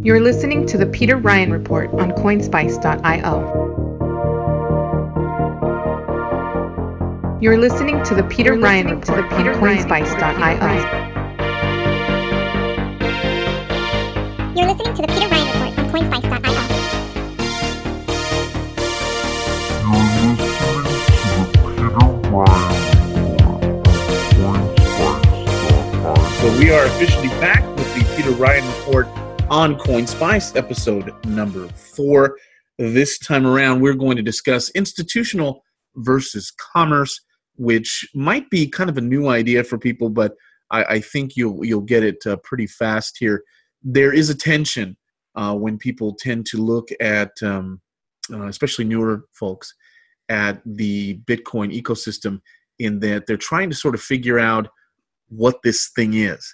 You're listening to the Peter Ryan Report on Coinspice.io. You're listening to the Peter Ryan Report on Coinspice.io. You're listening to the Peter Ryan Report on Coinspice.io. So we are officially back with the Peter Ryan Report on Coinspice, episode number 4. This time around, we're going to discuss institutional versus commerce, which might be kind of a new idea for people, but I think you'll get it pretty fast here. There is a tension when people tend to look at, especially newer folks, at the Bitcoin ecosystem, in that they're trying to sort of figure out what this thing is.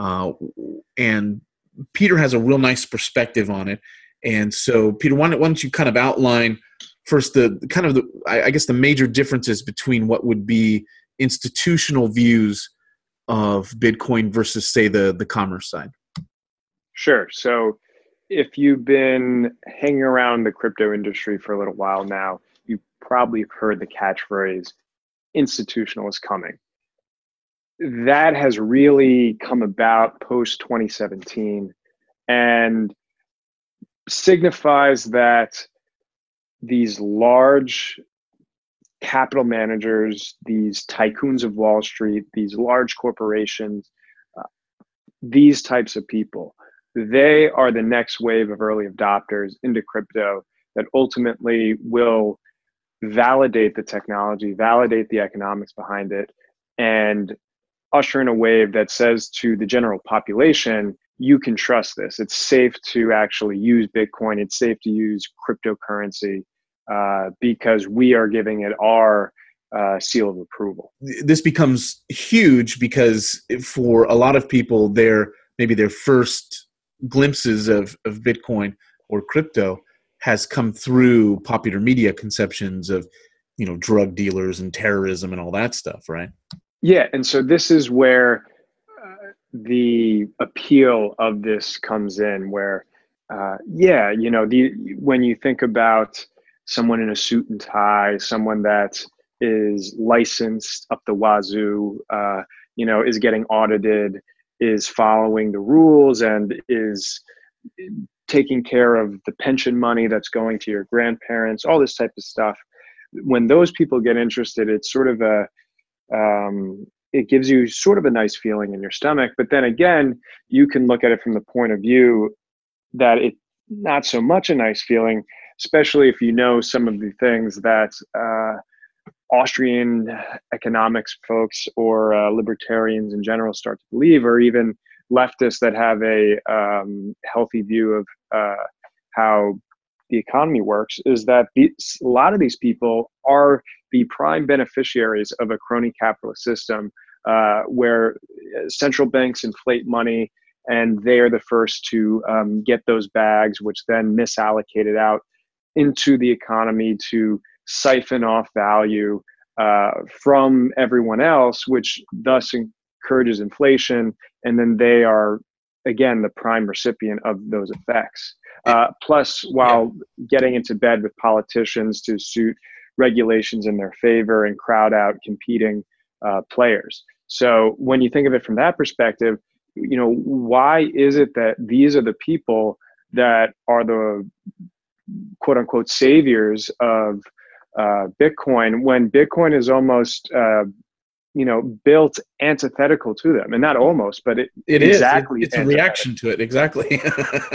And Peter has a real nice perspective on it. And so, Peter, why don't you kind of outline first the major differences between what would be institutional views of Bitcoin versus, say, the commerce side? Sure. So if you've been hanging around the crypto industry for a little while now, you probably have heard the catchphrase, institutional is coming. That has really come about post-2017 and signifies that these large capital managers, these tycoons of Wall Street, these large corporations, these types of people, they are the next wave of early adopters into crypto that ultimately will validate the technology, validate the economics behind it, and usher in a wave that says to the general population, you can trust this. It's safe to actually use Bitcoin. It's safe to use cryptocurrency because we are giving it our seal of approval. This becomes huge because for a lot of people, maybe their first glimpses of Bitcoin or crypto has come through popular media conceptions of, drug dealers and terrorism and all that stuff, right? Yeah, and so this is where the appeal of this comes in, where, when you think about someone in a suit and tie, someone that is licensed up the wazoo, is getting audited, is following the rules, and is taking care of the pension money that's going to your grandparents, all this type of stuff. When those people get interested, it's sort of it gives you sort of a nice feeling in your stomach. But then again, you can look at it from the point of view that it's not so much a nice feeling, especially if you know some of the things that Austrian economics folks or libertarians in general start to believe, or even leftists that have a healthy view of how the economy works, is that a lot of these people are the prime beneficiaries of a crony capitalist system where central banks inflate money and they are the first to get those bags, which then misallocated out into the economy to siphon off value from everyone else, which thus encourages inflation. And then they are, again, the prime recipient of those effects. Plus, while getting into bed with politicians to suit regulations in their favor and crowd out competing players. So when you think of it from that perspective, why is it that these are the people that are the quote unquote saviors of Bitcoin, when Bitcoin is almost built antithetical to them? And not almost, but it exactly is. It's a reaction to it. Exactly.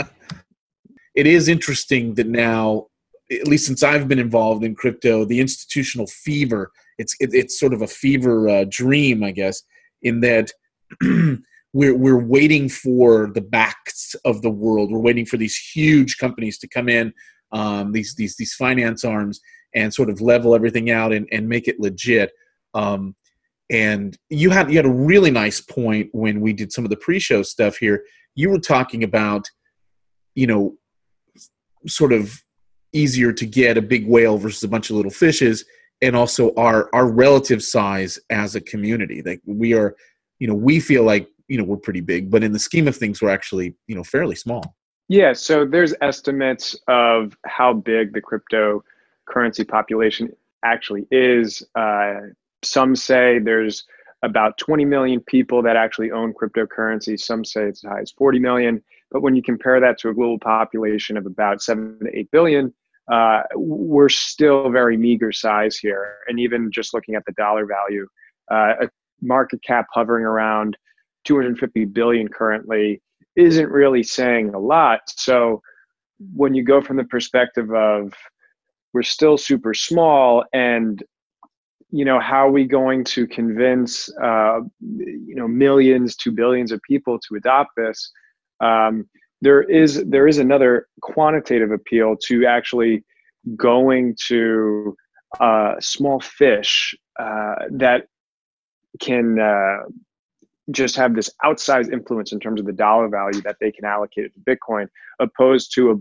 It is interesting that now, at least since I've been involved in crypto, the institutional fever, it's sort of a fever dream, I guess, in that we're waiting for the backs of the world. We're waiting for these huge companies to come in, these finance arms, and sort of level everything out and make it legit. And you had a really nice point when we did some of the pre-show stuff here. You were talking about, sort of easier to get a big whale versus a bunch of little fishes, and also our relative size as a community. Like we are, we feel like, we're pretty big, but in the scheme of things, we're actually, fairly small. Yeah, so there's estimates of how big the cryptocurrency population actually is. Some say there's about 20 million people that actually own cryptocurrency. Some say it's as high as 40 million. But when you compare that to a global population of about 7 to 8 billion, we're still very meager size here. And even just looking at the dollar value, a market cap hovering around 250 billion currently isn't really saying a lot. So when you go from the perspective of we're still super small, and how are we going to convince millions to billions of people to adopt this? There is another quantitative appeal to actually going to small fish that can just have this outsized influence in terms of the dollar value that they can allocate to Bitcoin, opposed to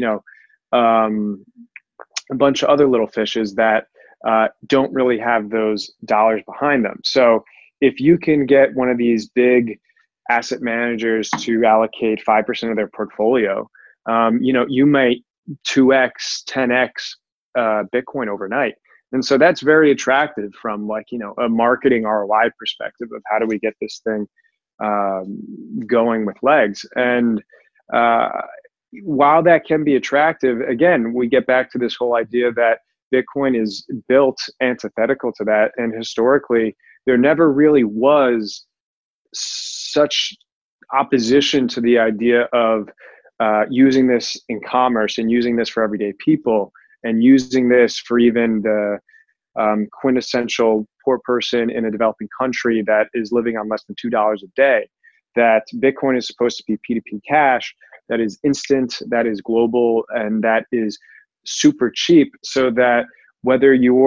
a bunch of other little fishes that don't really have those dollars behind them. So if you can get one of these big asset managers to allocate 5% of their portfolio, you might 2x, 10x Bitcoin overnight. And so that's very attractive from a marketing ROI perspective of how do we get this thing going with legs. And while that can be attractive, again, we get back to this whole idea that Bitcoin is built antithetical to that. And historically, there never really was such opposition to the idea of using this in commerce and using this for everyday people and using this for even the quintessential poor person in a developing country that is living on less than $2 a day. That Bitcoin is supposed to be P2P cash, that is instant, that is global, and that is super cheap, so that whether you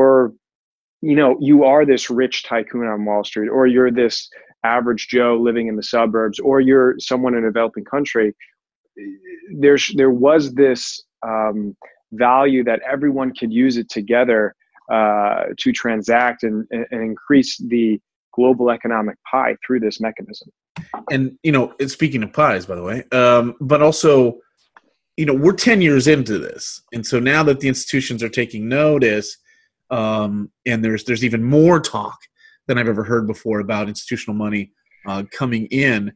are this rich tycoon on Wall Street, or you're this average Joe living in the suburbs, or you're someone in a developing country, there was this value that everyone could use it together to transact and increase the global economic pie through this mechanism. And, speaking of pies, by the way, but also, we're 10 years into this. And so now that the institutions are taking notice, and there's even more talk than I've ever heard before about institutional money coming in,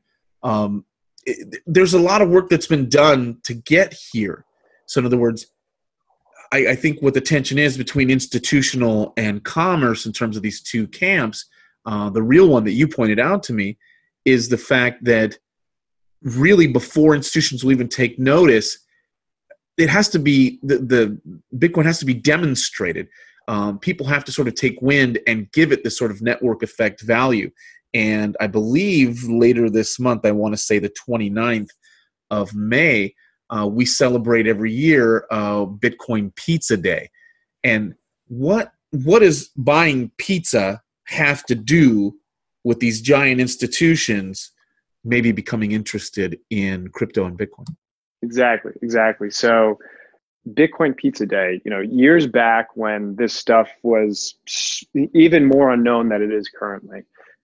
there's a lot of work that's been done to get here. So in other words, I think what the tension is between institutional and commerce in terms of these two camps, the real one that you pointed out to me is the fact that really before institutions will even take notice, it has to be the Bitcoin has to be demonstrated. People have to sort of take wind and give it this sort of network effect value. And I believe later this month, I want to say the 29th of May, we celebrate every year Bitcoin Pizza Day. And what does buying pizza have to do with these giant institutions maybe becoming interested in crypto and Bitcoin? Exactly. So Bitcoin Pizza Day, years back when this stuff was even more unknown than it is currently,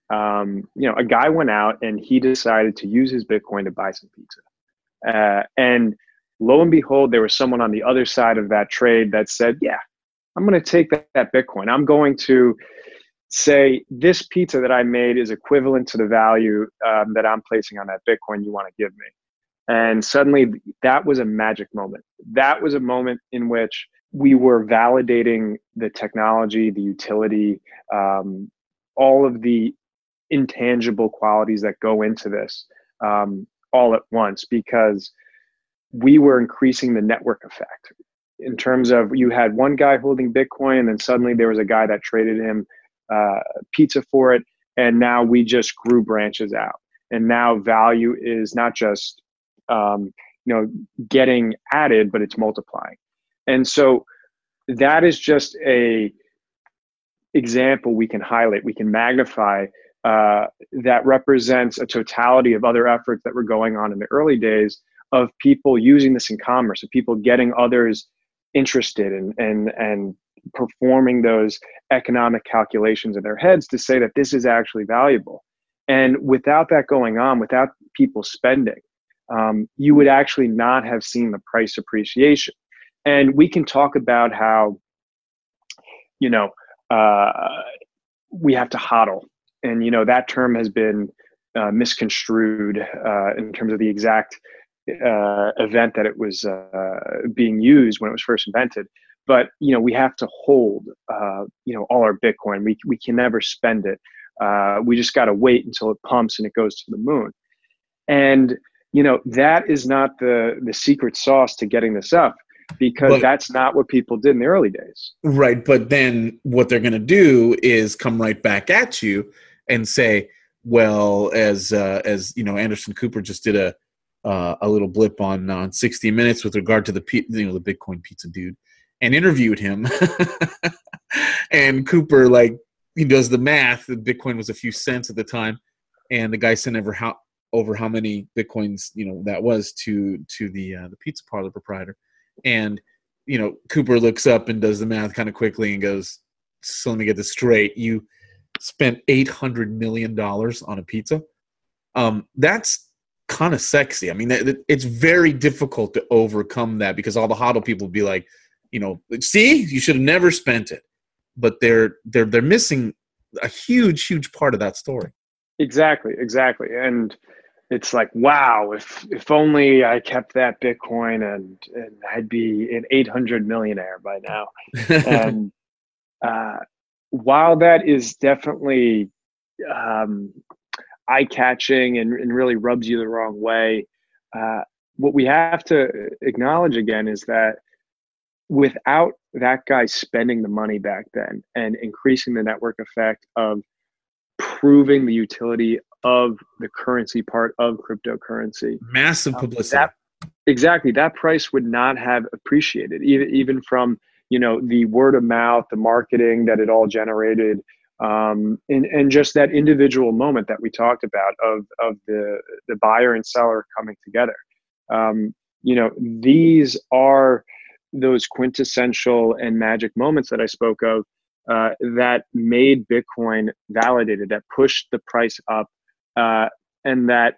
a guy went out and he decided to use his Bitcoin to buy some pizza. And lo and behold, there was someone on the other side of that trade that said, yeah, I'm going to take that Bitcoin. I'm going to say this pizza that I made is equivalent to the value that I'm placing on that Bitcoin you want to give me. And suddenly that was a magic moment. That was a moment in which we were validating the technology, the utility, all of the intangible qualities that go into this all at once, because we were increasing the network effect in terms of you had one guy holding Bitcoin and then suddenly there was a guy that traded him pizza for it. And now we just grew branches out. And now value is not just getting added, but it's multiplying. And so that is just a example we can highlight, we can magnify that represents a totality of other efforts that were going on in the early days of people using this in commerce, of people getting others interested and performing those economic calculations in their heads to say that this is actually valuable. And without that going on, without people spending, you would actually not have seen the price appreciation. And we can talk about how, we have to hodl. And, that term has been misconstrued in terms of the exact event that it was being used when it was first invented. But, we have to hold, all our Bitcoin. We can never spend it. We just got to wait until it pumps and it goes to the moon. And, that is not the secret sauce to getting this up, because that's not what people did in the early days. Right. But then what they're going to do is come right back at you and say, well, as Anderson Cooper just did a little blip on 60 Minutes with regard to the Bitcoin pizza dude, and interviewed him. And Cooper, he does the math. The Bitcoin was a few cents at the time, and the guy sent over how many Bitcoins that was to the pizza parlor proprietor. And Cooper looks up and does the math kind of quickly and goes, so let me get this straight. You spent $800 million on a pizza. That's kind of sexy. I mean, it's very difficult to overcome that, because all the hodl people would be like, see, you should have never spent it. But they're missing a huge part of that story. Exactly. And it's like, wow, if only I kept that Bitcoin and I'd be an 800 millionaire by now. And while that is definitely eye-catching and really rubs you the wrong way, what we have to acknowledge again is that without that guy spending the money back then and increasing the network effect of proving the utility of the currency part of cryptocurrency, massive publicity, that price would not have appreciated, even from the word of mouth, the marketing that it all generated, and just that individual moment that we talked about of the buyer and seller coming together. These are those quintessential and magic moments that I spoke of, that made Bitcoin validated, that pushed the price up, and that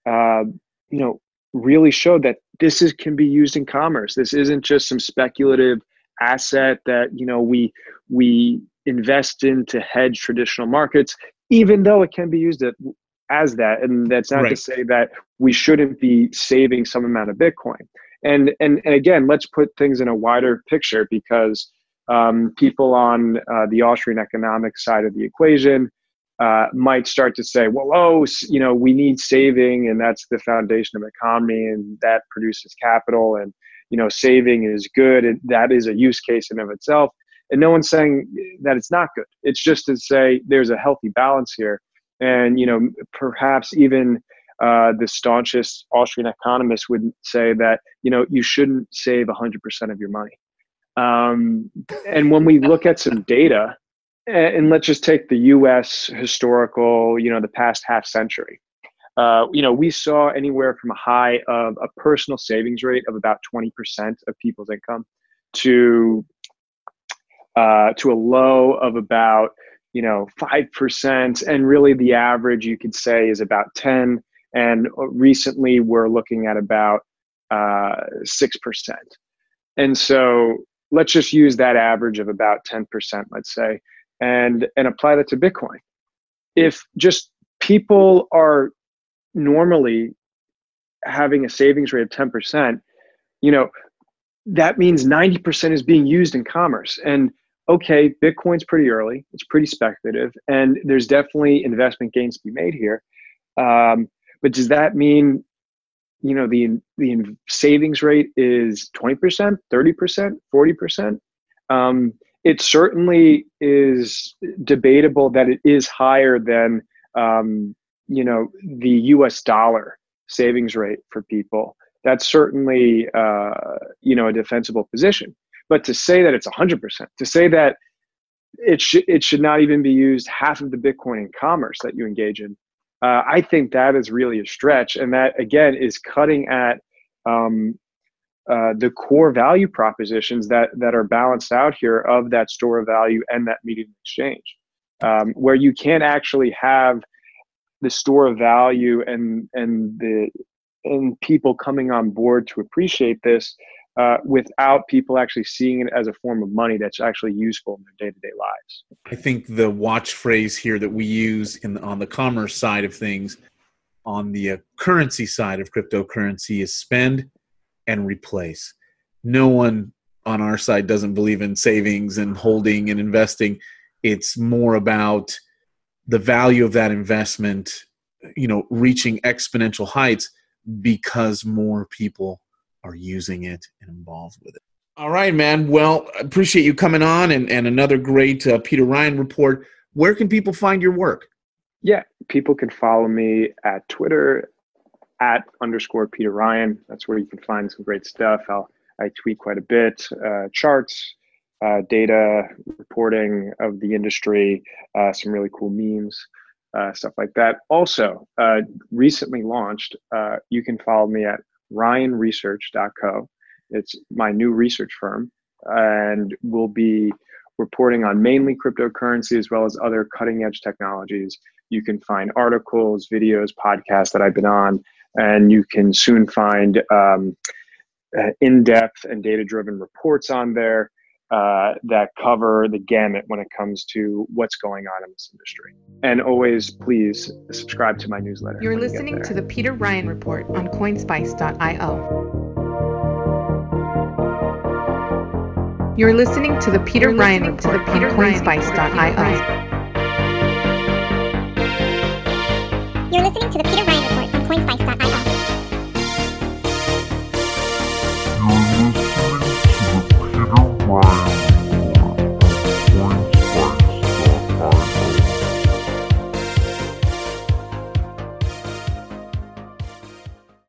really showed that this can be used in commerce. This isn't just some speculative asset that we invest in to hedge traditional markets, even though it can be used as that. And that's not to say that we shouldn't be saving some amount of Bitcoin. And again, let's put things in a wider picture, because people on the Austrian economics side of the equation might start to say, well, we need saving, and that's the foundation of the economy, and that produces capital, and saving is good, and that is a use case in of itself. And no one's saying that it's not good. It's just to say there's a healthy balance here. And perhaps even the staunchest Austrian economists would say that you shouldn't save 100% of your money. And when we look at some data, and let's just take the U.S. historical, the past half century, we saw anywhere from a high of a personal savings rate of about 20% of people's income to a low of about 5%, and really the average you could say is about 10. And recently we're looking at about 6%. And so let's just use that average of about 10%, let's say, and apply that to Bitcoin. If just people are normally having a savings rate of 10%, that means 90% is being used in commerce. And okay, Bitcoin's pretty early, it's pretty speculative, and there's definitely investment gains to be made here. But does that mean, the savings rate is 20%, 30%, 40%? It certainly is debatable that it is higher than, the US dollar savings rate for people. That's certainly, a defensible position. But to say that it's 100%, to say that it should not even be used half of the Bitcoin in commerce that you engage in, I think that is really a stretch. And that, again, is cutting at the core value propositions that are balanced out here of that store of value and that medium of exchange, where you can't actually have the store of value and and people coming on board to appreciate this without people actually seeing it as a form of money that's actually useful in their day-to-day lives. I think the watch phrase here that we use on the commerce side of things, on the currency side of cryptocurrency, is spend and replace. No one on our side doesn't believe in savings and holding and investing. It's more about the value of that investment, reaching exponential heights because more people are using it and involved with it. All right, man. Well, I appreciate you coming on and another great Peter Ryan report. Where can people find your work? Yeah, people can follow me at Twitter @_Peter Ryan. That's where you can find some great stuff. I tweet quite a bit, charts, data, reporting of the industry, some really cool memes, stuff like that. Also, recently launched, you can follow me at ryanresearch.co. It's my new research firm, and we'll be reporting on mainly cryptocurrency as well as other cutting edge technologies. You can find articles, videos, podcasts that I've been on, and you can soon find in-depth and data-driven reports on there that cover the gamut when it comes to what's going on in this industry. And always, please subscribe to my newsletter. You're listening to the Peter Ryan Report on Coinspice.io. You're listening to the Peter Ryan Report on Coinspice.io. You're listening to the Peter Ryan Report on Coinspice.io.